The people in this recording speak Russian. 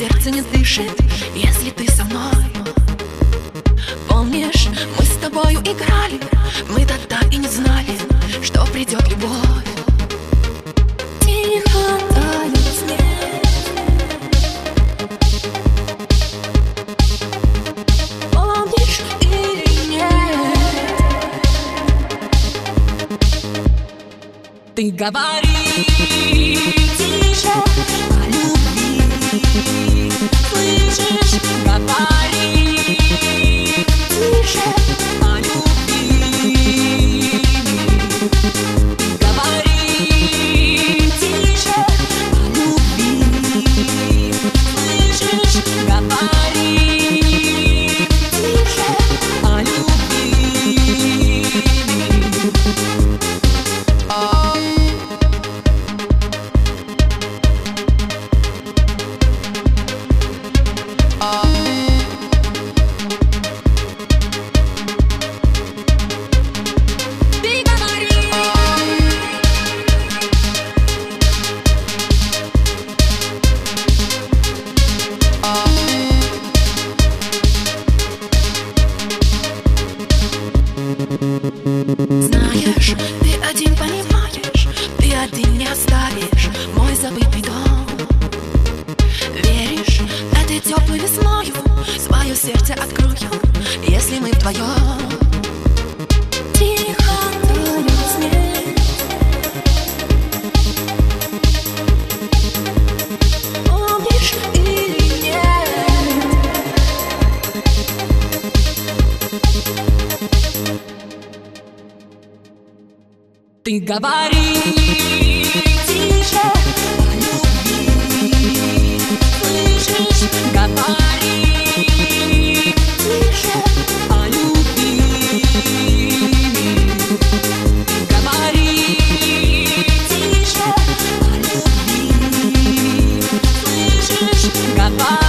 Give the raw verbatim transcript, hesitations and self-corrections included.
сердце не дышит, если ты со мной. Помнишь, мы с тобою играли, мы тогда и не знали, что придет любовь. Тихо тает снег, помнишь или нет? Ты говори тише о любви, слышишь? Говори тише о любви. Ты говори тише о любви, слышишь? Говори тише о любви. Знаешь, ты один понимаешь, ты один не оставишь мой забытый дом. Веришь, этой теплой весною свое сердце открою, если мы вдвоем. Тихо тает снег, помнишь или нет? Ты говори тише о любви, слышишь? Говори тише о любви. Ты говори тише о любви, слышишь? Говори.